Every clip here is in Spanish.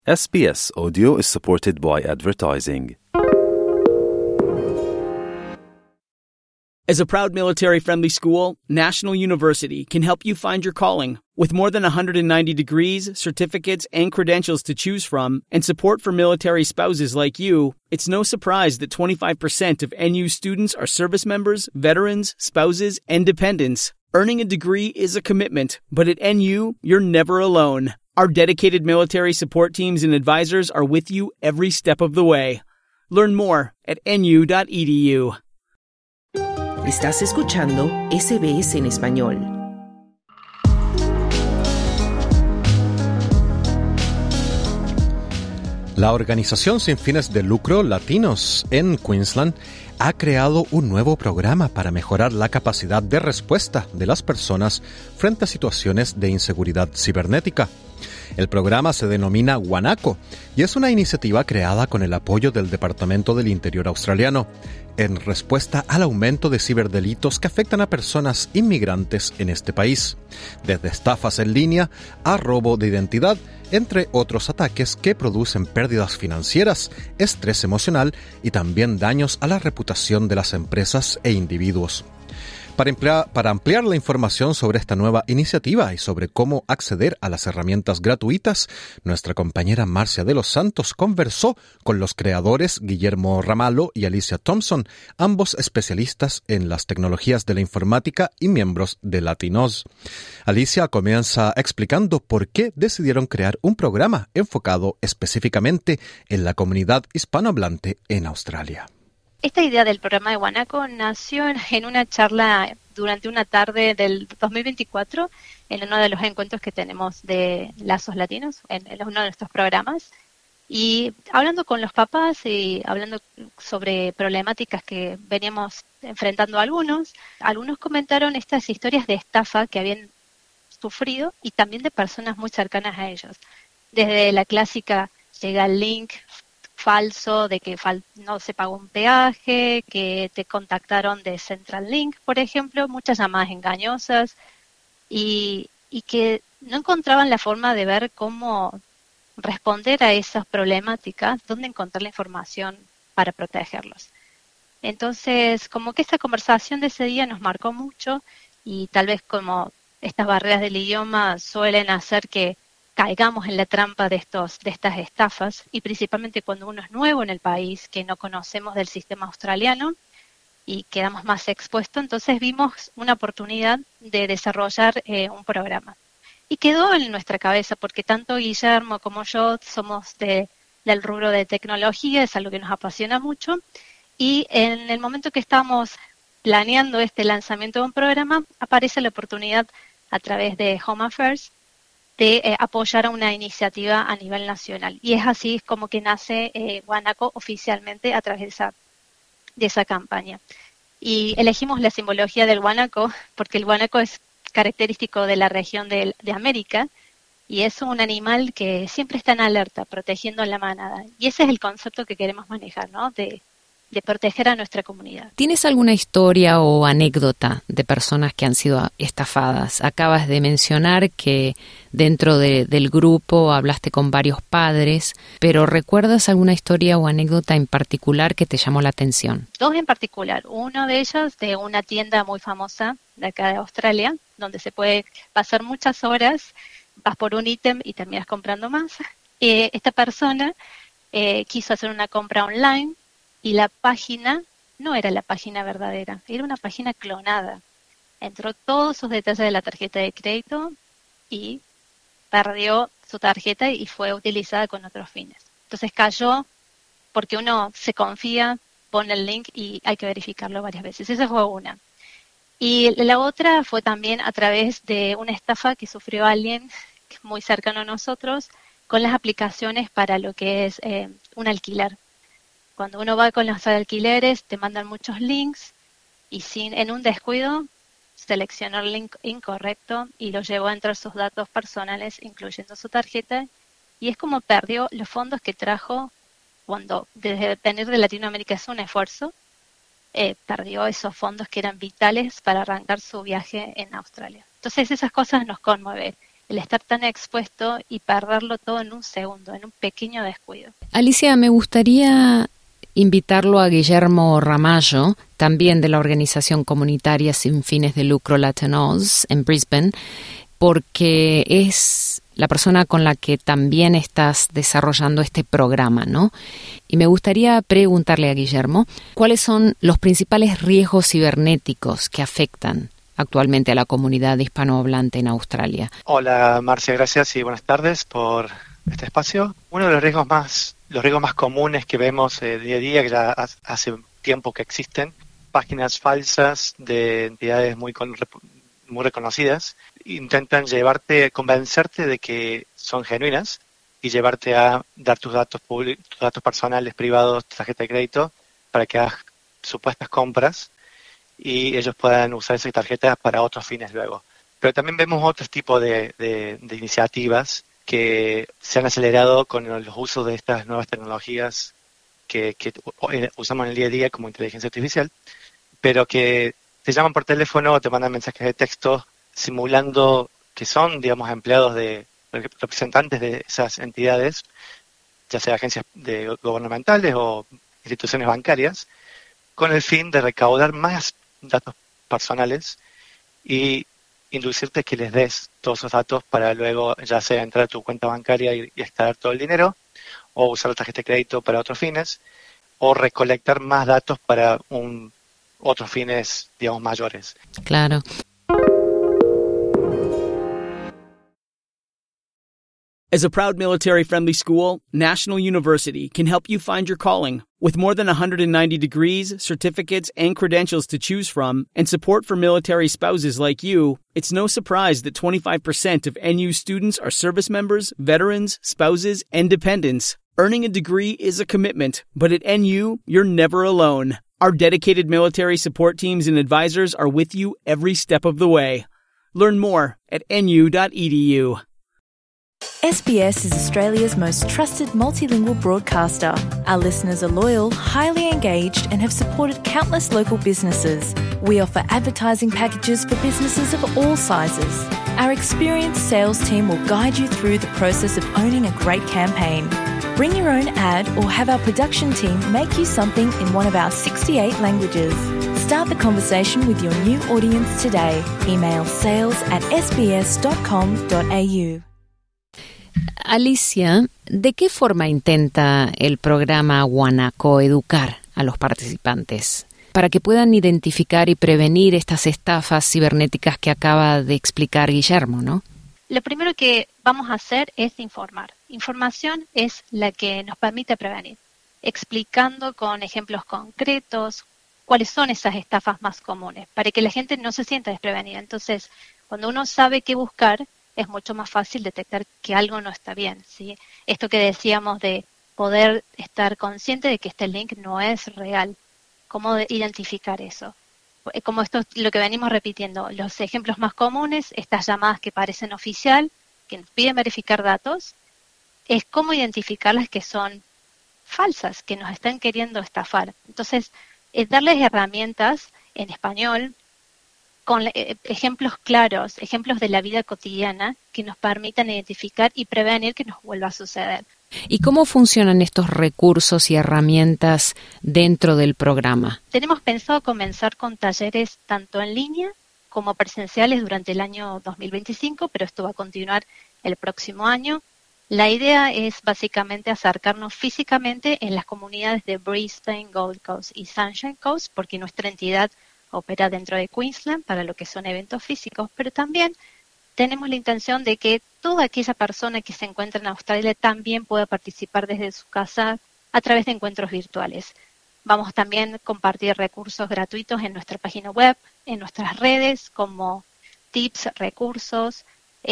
SBS Audio is supported by advertising. As a proud military-friendly school, National University can help you find your calling. With more than 190 degrees, certificates, and credentials to choose from, and support for military spouses like you, it's no surprise that 25% of NU students are service members, veterans, spouses, and dependents. Earning a degree is a commitment, but at NU, you're never alone. Our dedicated military support teams and advisors are with you every step of the way. Learn more at nu.edu. Estás escuchando SBS en español. La organización sin fines de lucro Latinos en Queensland ha creado un nuevo programa para mejorar la capacidad de respuesta de las personas frente a situaciones de inseguridad cibernética. El programa se denomina Guanaco y es una iniciativa creada con el apoyo del Departamento del Interior australiano en respuesta al aumento de ciberdelitos que afectan a personas inmigrantes en este país, desde estafas en línea a robo de identidad, entre otros ataques que producen pérdidas financieras, estrés emocional y también daños a la reputación de las empresas e individuos. Para ampliar la información sobre esta nueva iniciativa y sobre cómo acceder a las herramientas gratuitas, nuestra compañera Marcia de los Santos conversó con los creadores Guillermo Ramallo y Alicia Thompson, ambos especialistas en las tecnologías de la informática y miembros de Latinos. Alicia comienza explicando por qué decidieron crear un programa enfocado específicamente en la comunidad hispanohablante en Australia. Esta idea del programa de Guanaco nació en una charla durante una tarde del 2024 en uno de los encuentros que tenemos de Lazos Latinos, en uno de nuestros programas. Y hablando con los papás y hablando sobre problemáticas que veníamos enfrentando algunos comentaron estas historias de estafa que habían sufrido y también de personas muy cercanas a ellos. Desde la clásica llega el link falso de que no se pagó un peaje, que te contactaron de Centralink, por ejemplo, muchas llamadas engañosas y que no encontraban la forma de ver cómo responder a esas problemáticas, dónde encontrar la información para protegerlos. Entonces, como que esta conversación de ese día nos marcó mucho y tal vez como estas barreras del idioma suelen hacer que caigamos en la trampa de estas estafas y principalmente cuando uno es nuevo en el país, que no conocemos del sistema australiano y quedamos más expuestos, entonces vimos una oportunidad de desarrollar un programa. Y quedó en nuestra cabeza porque tanto Guillermo como yo somos del rubro de tecnología, es algo que nos apasiona mucho y en el momento que estábamos planeando este lanzamiento de un programa, aparece la oportunidad a través de Home Affairs de apoyar a una iniciativa a nivel nacional. Y es así como que nace Guanaco oficialmente a través de esa campaña. Y elegimos la simbología del guanaco porque el guanaco es característico de la región de América y es un animal que siempre está en alerta, protegiendo a la manada. Y ese es el concepto que queremos manejar, ¿no? De proteger a nuestra comunidad. ¿Tienes alguna historia o anécdota de personas que han sido estafadas? Acabas de mencionar que dentro del grupo hablaste con varios padres, pero ¿recuerdas alguna historia o anécdota en particular que te llamó la atención? Dos en particular. Uno de ellos de una tienda muy famosa de acá de Australia, donde se puede pasar muchas horas, vas por un ítem y terminas comprando más. Esta persona quiso hacer una compra online y la página no era la página verdadera, era una página clonada. Entró todos sus detalles de la tarjeta de crédito y perdió su tarjeta y fue utilizada con otros fines. Entonces cayó porque uno se confía, pone el link y hay que verificarlo varias veces. Esa fue una. Y la otra fue también a través de una estafa que sufrió alguien muy cercano a nosotros con las aplicaciones para lo que es un alquiler. Cuando uno va con los alquileres, te mandan muchos links y en un descuido seleccionó el link incorrecto y lo llevó a entrar sus datos personales, incluyendo su tarjeta, y es como perdió los fondos que trajo cuando desde venir de Latinoamérica es un esfuerzo, perdió esos fondos que eran vitales para arrancar su viaje en Australia. Entonces esas cosas nos conmueven. el estar tan expuesto y perderlo todo en un segundo, en un pequeño descuido. Alicia, me gustaría invitarlo a Guillermo Ramallo, también de la organización comunitaria sin fines de lucro Latinos en Brisbane, porque es la persona con la que también estás desarrollando este programa, ¿no? Y me gustaría preguntarle a Guillermo, ¿cuáles son los principales riesgos cibernéticos que afectan actualmente a la comunidad hispanohablante en Australia? Hola Marcia, gracias y buenas tardes por este espacio. Uno de los riesgos más comunes que vemos día a día, que ya hace tiempo que existen, páginas falsas de entidades muy reconocidas, intentan convencerte de que son genuinas y llevarte a dar tus datos públicos, tus datos personales, privados, tarjeta de crédito, para que hagas supuestas compras y ellos puedan usar esas tarjetas para otros fines luego. Pero también vemos otros tipos de iniciativas que se han acelerado con los usos de estas nuevas tecnologías que usamos en el día a día como inteligencia artificial, pero que te llaman por teléfono o te mandan mensajes de texto simulando que son, digamos, empleados de representantes de esas entidades, ya sea agencias gubernamentales o instituciones bancarias, con el fin de recaudar más datos personales y inducirte que les des todos esos datos para luego ya sea entrar a tu cuenta bancaria y extraer todo el dinero, o usar la tarjeta de crédito para otros fines, o recolectar más datos para otros fines, digamos, mayores. Claro. As a proud military-friendly school, National University can help you find your calling. With more than 190 degrees, certificates, and credentials to choose from, and support for military spouses like you, it's no surprise that 25% of NU students are service members, veterans, spouses, and dependents. Earning a degree is a commitment, but at NU, you're never alone. Our dedicated military support teams and advisors are with you every step of the way. Learn more at nu.edu. SBS is Australia's most trusted multilingual broadcaster. Our listeners are loyal, highly engaged, and have supported countless local businesses. We offer advertising packages for businesses of all sizes. Our experienced sales team will guide you through the process of owning a great campaign. Bring your own ad or have our production team make you something in one of our 68 languages. Start the conversation with your new audience today. Email sales@sbs.com.au. Alicia, ¿de qué forma intenta el programa Guanaco educar a los participantes para que puedan identificar y prevenir estas estafas cibernéticas que acaba de explicar Guillermo, ¿no? Lo primero que vamos a hacer es informar. Información es la que nos permite prevenir, explicando con ejemplos concretos cuáles son esas estafas más comunes, para que la gente no se sienta desprevenida. Entonces, cuando uno sabe qué buscar, es mucho más fácil detectar que algo no está bien, ¿sí? Esto que decíamos de poder estar consciente de que este link no es real. ¿Cómo identificar eso? Como esto es lo que venimos repitiendo, los ejemplos más comunes, estas llamadas que parecen oficial, que nos piden verificar datos, es cómo identificarlas que son falsas, que nos están queriendo estafar. Entonces, darles herramientas en español, con ejemplos claros, ejemplos de la vida cotidiana que nos permitan identificar y prevenir que nos vuelva a suceder. ¿Y cómo funcionan estos recursos y herramientas dentro del programa? Tenemos pensado comenzar con talleres tanto en línea como presenciales durante el año 2025, pero esto va a continuar el próximo año. La idea es básicamente acercarnos físicamente en las comunidades de Brisbane, Gold Coast y Sunshine Coast, porque nuestra entidad opera dentro de Queensland para lo que son eventos físicos, pero también tenemos la intención de que toda aquella persona que se encuentra en Australia también pueda participar desde su casa a través de encuentros virtuales. Vamos también a compartir recursos gratuitos en nuestra página web, en nuestras redes, como tips, recursos,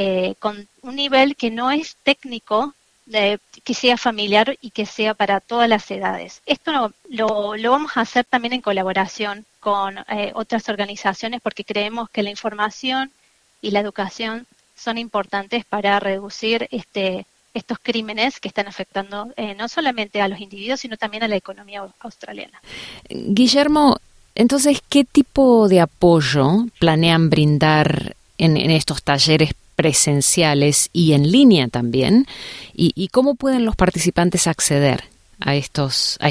con un nivel que no es técnico, que sea familiar y que sea para todas las edades. Esto lo vamos a hacer también en colaboración con otras organizaciones, porque creemos que la información y la educación son importantes para reducir estos crímenes que están afectando no solamente a los individuos, sino también a la economía australiana. Guillermo, entonces, ¿qué tipo de apoyo planean brindar en estos talleres presenciales y en línea también. ¿Y cómo pueden los participantes acceder a estas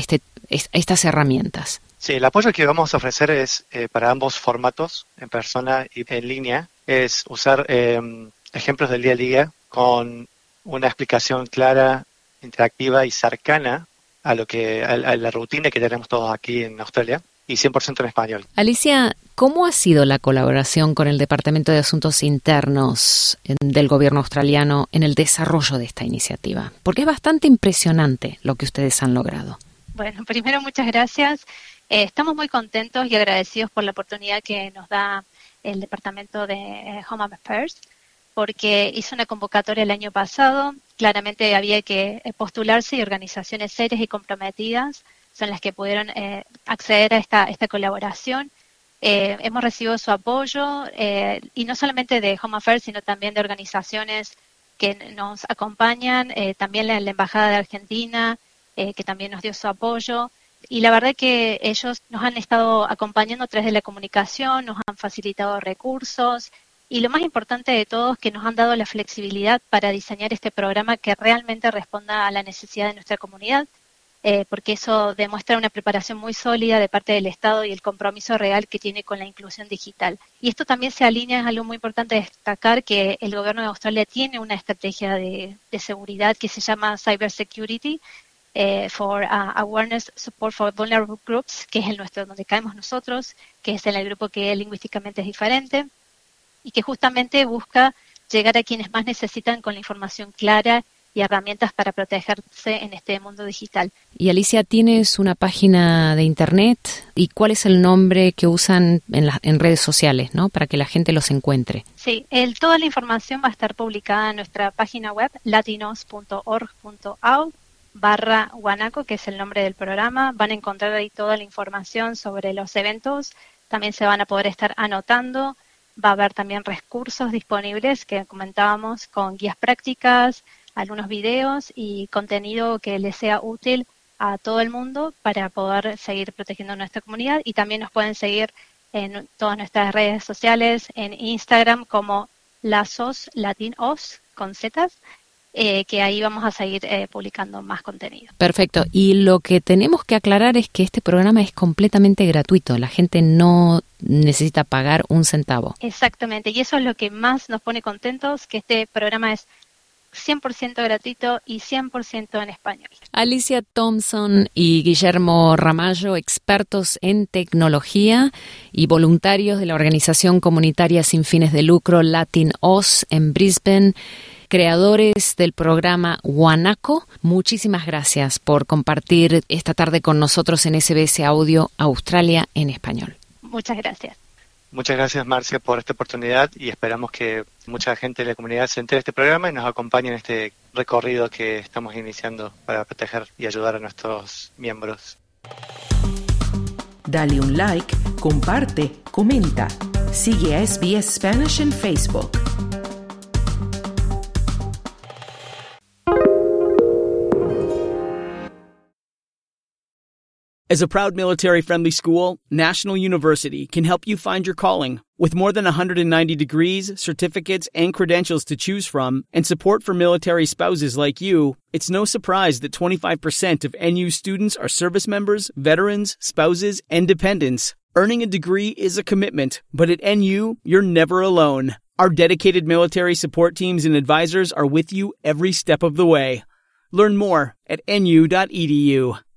herramientas? Sí, el apoyo que vamos a ofrecer es para ambos formatos, en persona y en línea, es usar ejemplos del día a día con una explicación clara, interactiva y cercana a la rutina que tenemos todos aquí en Australia, y 100% en español. Alicia, ¿cómo ha sido la colaboración con el Departamento de Asuntos Internos del gobierno australiano en el desarrollo de esta iniciativa? Porque es bastante impresionante lo que ustedes han logrado. Bueno, primero muchas gracias. Estamos muy contentos y agradecidos por la oportunidad que nos da el Departamento de Home Affairs, porque hizo una convocatoria el año pasado. Claramente había que postularse y organizaciones serias y comprometidas son las que pudieron acceder a esta colaboración. Hemos recibido su apoyo y no solamente de Home Affairs, sino también de organizaciones que nos acompañan, también la Embajada de Argentina, que también nos dio su apoyo. Y la verdad que ellos nos han estado acompañando a través de la comunicación, nos han facilitado recursos y lo más importante de todo es que nos han dado la flexibilidad para diseñar este programa que realmente responda a la necesidad de nuestra comunidad, porque eso demuestra una preparación muy sólida de parte del Estado y el compromiso real que tiene con la inclusión digital. Y esto también se alinea, es algo muy importante destacar, que el gobierno de Australia tiene una estrategia de seguridad que se llama Cyber Security, for Awareness Support for Vulnerable Groups, que es el nuestro, donde caemos nosotros, que es el grupo que lingüísticamente es diferente y que justamente busca llegar a quienes más necesitan con la información clara y herramientas para protegerse en este mundo digital. Y Alicia, ¿tienes una página de internet? ¿Y cuál es el nombre que usan en redes sociales, ¿no? Para que la gente los encuentre? Sí, toda la información va a estar publicada en nuestra página web latinos.org.au/Wanaco, que es el nombre del programa. Van a encontrar ahí toda la información sobre los eventos. También se van a poder estar anotando. Va a haber también recursos disponibles que comentábamos con guías prácticas, algunos videos y contenido que les sea útil a todo el mundo para poder seguir protegiendo nuestra comunidad. Y también nos pueden seguir en todas nuestras redes sociales, en Instagram como Lazos Latinos con Zetas, que ahí vamos a seguir publicando más contenido. Perfecto. Y lo que tenemos que aclarar es que este programa es completamente gratuito. La gente no necesita pagar un centavo. Exactamente. Y eso es lo que más nos pone contentos, que este programa es 100% gratuito y 100% en español. Alicia Thompson y Guillermo Ramallo, expertos en tecnología y voluntarios de la organización comunitaria sin fines de lucro Latinos en Brisbane, creadores del programa Wanaco. Muchísimas gracias por compartir esta tarde con nosotros en SBS Audio Australia en español. Muchas gracias. Muchas gracias, Marcia, por esta oportunidad y esperamos que mucha gente de la comunidad se entere de este programa y nos acompañe en este recorrido que estamos iniciando para proteger y ayudar a nuestros miembros. Dale un like, comparte, comenta. Sigue a SBS Spanish en Facebook. As a proud military-friendly school, National University can help you find your calling. With more than 190 degrees, certificates, and credentials to choose from, and support for military spouses like you, it's no surprise that 25% of NU students are service members, veterans, spouses, and dependents. Earning a degree is a commitment, but at NU, you're never alone. Our dedicated military support teams and advisors are with you every step of the way. Learn more at nu.edu.